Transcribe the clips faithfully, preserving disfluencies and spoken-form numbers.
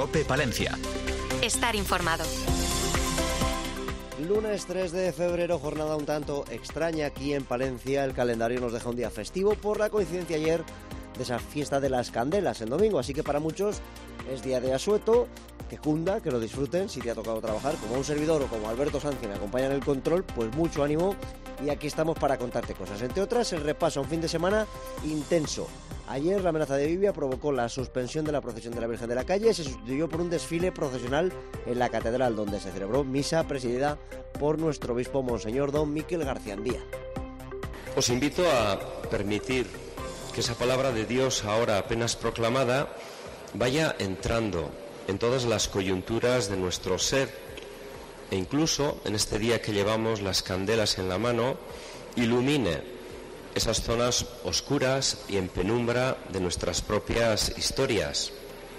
COPE Palencia. Estar informado. Lunes tres de febrero, jornada un tanto extraña aquí en Palencia. El calendario nos deja un día festivo por la coincidencia ayer de esa fiesta de las candelas el domingo, así que para muchos es día de asueto, que cunda, que lo disfruten. Si te ha tocado trabajar como un servidor o como Alberto Sánchez que me acompaña en el control, pues mucho ánimo, y aquí estamos para contarte cosas. Entre otras, el repaso a un fin de semana intenso. Ayer la amenaza de lluvia provocó la suspensión de la procesión de la Virgen de la Calle. Se sustituyó por un desfile procesional en la catedral, donde se celebró misa presidida por nuestro obispo Monseñor Don Miquel Garciandía. Os invito a permitir que esa palabra de Dios, ahora apenas proclamada, vaya entrando en todas las coyunturas de nuestro ser, e incluso en este día que llevamos las candelas en la mano, ilumine esas zonas oscuras y en penumbra de nuestras propias historias.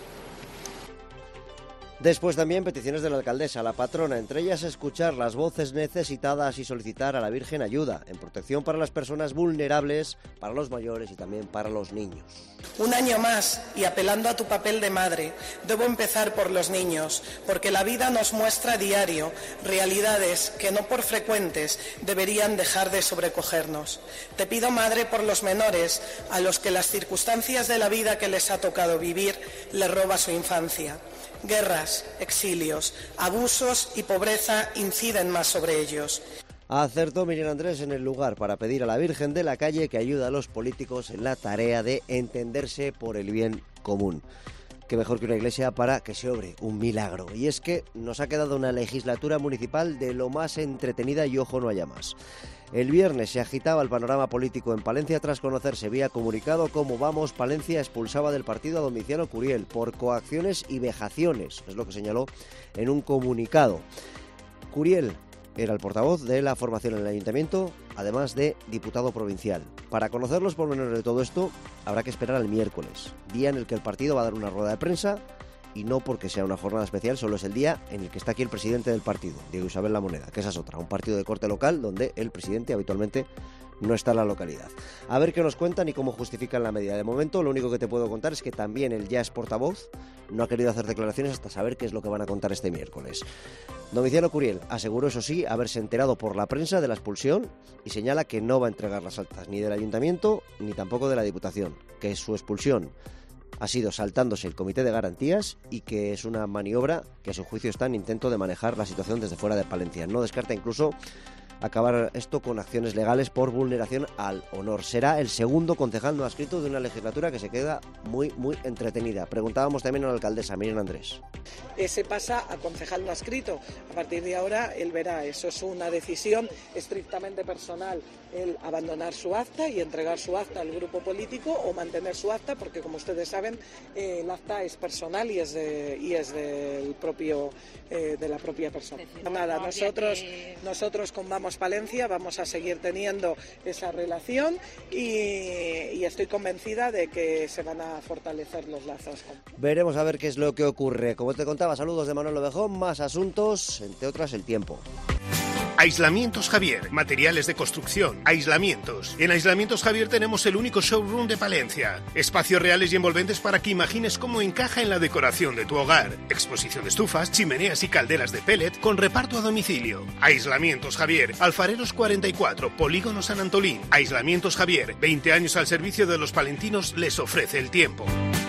Después también peticiones de la alcaldesa, la patrona, entre ellas escuchar las voces necesitadas y solicitar a la Virgen ayuda en protección para las personas vulnerables, para los mayores y también para los niños. Un año más, y apelando a tu papel de madre, debo empezar por los niños, porque la vida nos muestra a diario realidades que no por frecuentes deberían dejar de sobrecogernos. Te pido, madre, por los menores, a los que las circunstancias de la vida que les ha tocado vivir les roba su infancia. Guerras, exilios, abusos y pobreza inciden más sobre ellos. Acertó Miriam Andrés en el lugar para pedir a la Virgen de la Calle que ayude a los políticos en la tarea de entenderse por el bien común. Qué mejor que una iglesia para que se obre un milagro. Y es que nos ha quedado una legislatura municipal de lo más entretenida y ojo no haya más. El viernes se agitaba el panorama político en Palencia tras conocerse vía comunicado cómo Vamos Palencia expulsaba del partido a Domiciano Curiel por coacciones y vejaciones, es lo que señaló en un comunicado. Curiel era el portavoz de la formación en el ayuntamiento, además de diputado provincial. Para conocer los pormenores de todo esto, habrá que esperar al miércoles, día en el que el partido va a dar una rueda de prensa, y no porque sea una jornada especial, solo es el día en el que está aquí el presidente del partido, Diego Isabel La Moneda, que esa es otra, un partido de corte local donde el presidente habitualmente no está en la localidad. A ver qué nos cuentan y cómo justifican la medida. De momento, lo único que te puedo contar es que también el ya es portavoz no ha querido hacer declaraciones hasta saber qué es lo que van a contar este miércoles. Domiciano Curiel aseguró, eso sí, haberse enterado por la prensa de la expulsión y señala que no va a entregar las actas ni del ayuntamiento ni tampoco de la Diputación, que su expulsión ha sido saltándose el comité de garantías y que es una maniobra que a su juicio está en intento de manejar la situación desde fuera de Palencia. No descarta incluso acabar esto con acciones legales por vulneración al honor. Será el segundo concejal no adscrito de una legislatura que se queda muy, muy entretenida. Preguntábamos también a la alcaldesa, Miriam Andrés. Ese pasa a concejal no adscrito. A partir de ahora él verá, eso es una decisión estrictamente personal, el abandonar su acta y entregar su acta al grupo político o mantener su acta, porque como ustedes saben, eh, el acta es personal y es de, y es del propio eh, de la propia persona. Nada, nosotros nosotros con Vamos Palencia vamos a seguir teniendo esa relación y, y estoy convencida de que se van a fortalecer los lazos. Veremos a ver qué es lo que ocurre. Como te contaba, saludos de Manuel Ovejón, más asuntos, entre otras el tiempo. Aislamientos Javier, materiales de construcción, aislamientos. En Aislamientos Javier tenemos el único showroom de Palencia. Espacios reales y envolventes para que imagines cómo encaja en la decoración de tu hogar. Exposición de estufas, chimeneas y calderas de pellet con reparto a domicilio. Aislamientos Javier, Alfareros cuarenta y cuatro, Polígono San Antolín. Aislamientos Javier, veinte años al servicio de los palentinos, les ofrece el tiempo.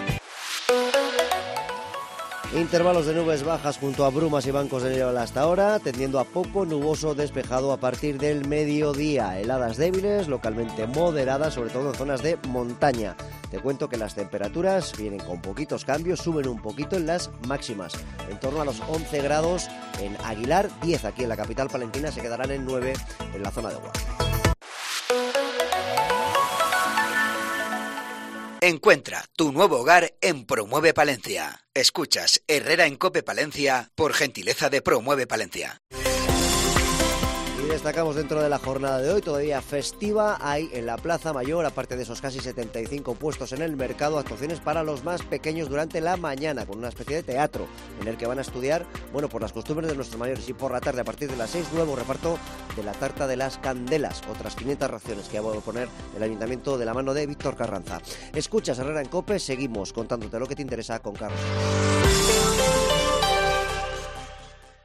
Intervalos de nubes bajas junto a brumas y bancos de niebla hasta ahora, tendiendo a poco nuboso despejado a partir del mediodía. Heladas débiles, localmente moderadas, sobre todo en zonas de montaña. Te cuento que las temperaturas vienen con poquitos cambios, suben un poquito en las máximas, en torno a los once grados en Aguilar, diez aquí en la capital palentina, se quedarán en nueve en la zona de Guadalajara. Encuentra tu nuevo hogar en Promueve Palencia. Escuchas Herrera en COPE Palencia por gentileza de Promueve Palencia. Y destacamos dentro de la jornada de hoy, todavía festiva, hay en la Plaza Mayor, aparte de esos casi setenta y cinco puestos en el mercado, actuaciones para los más pequeños durante la mañana, con una especie de teatro en el que van a estudiar, bueno, por las costumbres de nuestros mayores, y por la tarde, a partir de las seis, nuevo reparto de la tarta de las candelas, otras quinientas raciones que va a poner el Ayuntamiento de la mano de Víctor Carranza. Escuchas Herrera en COPE, seguimos contándote lo que te interesa con Carlos.